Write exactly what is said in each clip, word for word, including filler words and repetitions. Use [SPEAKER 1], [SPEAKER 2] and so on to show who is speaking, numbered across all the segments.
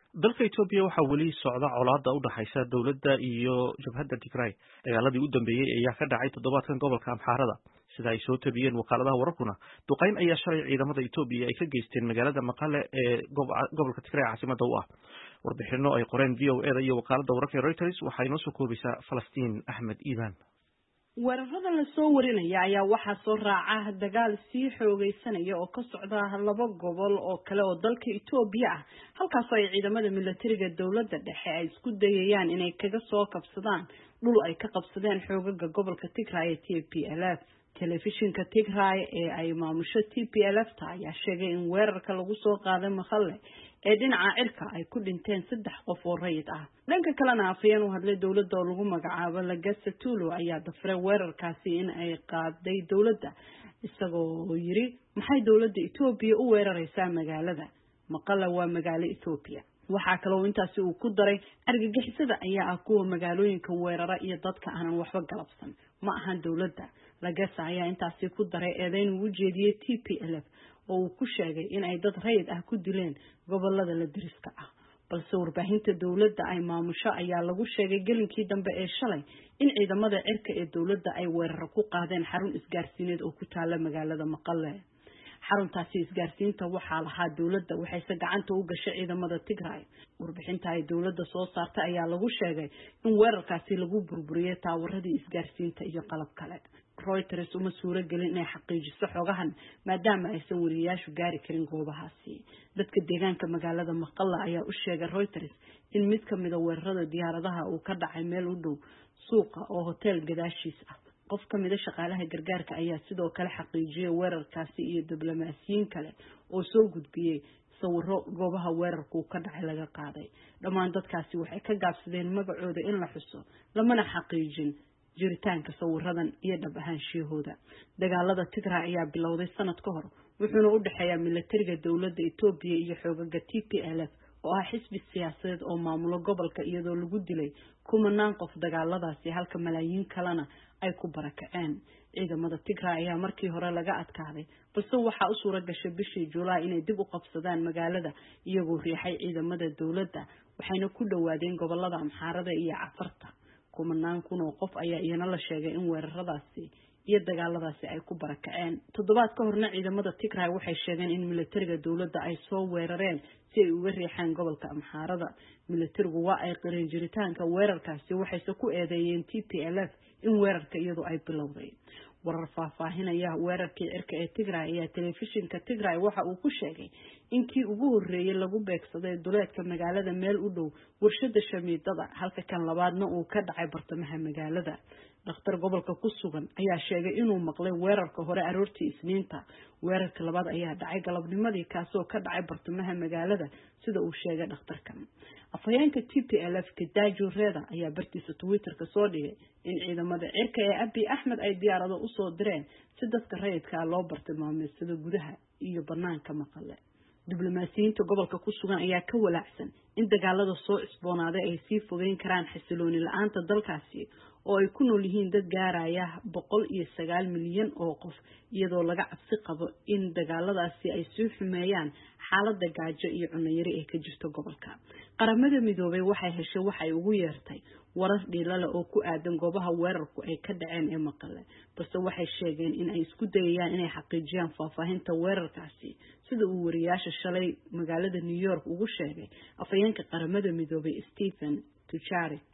[SPEAKER 1] dalka Itoobiya waxaa weli socda colaadda u dhaxaysa dowladda iyo jabhadda Tigray. Dagaaladii u dambeeyay ayaa ka dhacay toddobaadkan gobolka Amxaarada. Sida ay soo tabiyeen wakaaladaha wararkuna, duqeyn ayaa shalay ciidamada Itoobiya ay ka geysteen magaalada Maqale ee gobolka Tigray caasimadda u ah. Warbixino ay qoreen V O A iyo wakaaladda wararka Reuters waxay noo soo koobaysaa Falastiin Axmed Iibaan.
[SPEAKER 2] weerarada la soo warinaya ayaa waxaa soo raaca dagaal sii xoogeysanaya oo ka socda laba gobol oo kale oo dalka Itoobiya ah halkaas ay ciidamada militariga dawladda dhexe ay isku dayayaan inay kaga soo kabsadaan dhul ay ka qabsadeen xoogaga gobolka Tigray ee T P L F. telefishinka Tigray ee ay maamusho T P L F ta ayaa sheegay in weerarka lagu soo qaaday Maqale ee dhinaca cirka ay ku dhinteen saddex qof oo rayid ah. dhanka kalena afayeen u hadlay dawladda oo lagu magacaabo Lagasa Tulu ayaa dafray weerarkaasi in ay qaaday dawladda isagoo yiri maxay dawladda Itoobiya u weeraraysaa magaalada Maqale waa magaalo Itoobiya. waxaa kale oo intaasi uu ku daray argagixisada ayaa ah kuwa magaalooyinka weerara iyo dadka aanan waxba galabsan ma ahan dawladda. Lagasa ayaa intaasi ku daray eedayn uu jeediyay T P L F oo uu ku sheegay in ay dad rayid ah ku dileen gobolada la diriska ah. balse warbaahinta dawladda ay maamusho ayaa lagu sheegay gelinkii dambe ee shalay in ciidamada cirka ee dawladda ay weerar ku qaadeen xarun isgaarsiineed oo ku taala magaalada Maqale. xaruntaasi isgaarsiinta waxaa lahaa dawladda waxayse gacanta u gashay ciidamada Tigray. warbixinta ay dawladda soo saartay ayaa lagu sheegay in weerarkaasi lagu burburiyay taawaradii isgaarsiinta iyo qalab kale. Reuters uma suura gelin inay xaqiijiso xogahan maadaama aysan wariyaashu gaari karin goobahaasi. dadka deegaanka magaalada Maqale ayaa u sheegay Reuters in mid ka mid ah weerarada diyaaradaha uu ka dhacay meel u dhow suuqa oo hotel gadaashiis ah. qof ka mid ah shaqaalaha gargaarka ayaa sidoo kale xaqiijiyay weerarkaasi iyo diblomaasiyiin kale oo soo gudbiyay sawirro goobaha weerarku ka dhacay laga qaaday. dhammaan dadkaasi waxay ka gaabsadeen magacooda in la xuso lamana xaqiijin jiritaanka sawiradan iyo dhab ahaanshiyahooda. dagaalada Tigray ayaa bilowday sanad ka hor wuxuuna u dhaxeeyaa militariga dawladda Itoobiya iyo xoogaga T P L F oo ah xisbi siyaasadeed oo maamulo gobolka iyadoo lagu dilay kumanaan qof dagaaladaasi halka malaayiin kalena ay ku barakaceen. ciidamada Tigray ayaa markii hore laga adkaaday balse waxaa u suura gashay bishii Juulaay inay dib u qabsadaan magaalada iyagoo riixay ciidamada dawladda waxayna ku dhawaadeen gobolada Amxaarada iyo Cafarta. kumanaan kun oo qof ayaa iyana la sheegay in weeraradaasi iyo dagaaladaasi ay ku barakaceen. toddobaad ka horna ciidamada Tigray waxay sheegeen in militariga dawladda ay soo weerareen si ay uga riixaan gobolka Amxaarada. militarigu waa ay qireen jiritaanka weerarkaasi waxayse ku eedeeyeen T P L F in weerarka iyadu ay bilowday. warar faahfaahinaya weerarkii cirka ee Tigray ayaa telefishinka Tigray waxa uu ku sheegay in kii ugu horeeyay lagu beegsaday duleedka magaalada meel u dhow warshada shamiidada halka kan labaadna uu ka dhacay bartamaha magaalada. dhakhtar gobolka ku sugan ayaa sheegay inuu maqlay weerarka hore aroortii Isniinta. weerarka labaad ayaa dhacay galabnimadii kaasoo ka dhacay bartamaha magaalada sida uu sheegay dhakhtarkan. afhayeenka T P L F Getachew Reda ayaa bartiisa Twitter-ka soo dhigay in ciidamada cirka ee Abiy Ahmed ay diyaarado u soo direen si dadka rayidka loo bartilmaameedsado gudaha iyo banaanka Maqale. diblomaasiyiinta gobolka ku sugan ayaa ka walaacsan in dagaalada soo cusboonaaday ay sii fogeyn karaan xasilooni la'aanta dalkaasi oo ay ku nool yihiin dad gaaraya boqol iyo sagaal milyan oo qof iyadoo laga cabsi qabo in dagaaladaasi ay sii xumeeyaan xaaladda gaajo iyo cunno yari ee ka jirta gobolka. qaramada midoobay waxay heshay waxay ugu yeertay warar dhiilala oo ku aadan goobaha weerarku ay ka dhaceen ee Maqale balse waxay sheegeen in ay isku dayayaan inay xaqiijiyaan faahfaahinta weerarkaasi sida uu wariyaasha shalay magaalada New York ugu sheegay afhayeenka qaramada midoobay Stephen Dujarric.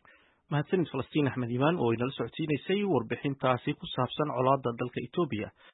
[SPEAKER 1] mahadsanid Falastiin Axmed Iibaan oo inala socodsiinaysay warbixintaasi ku saabsan colaadda dalka Itoobiya.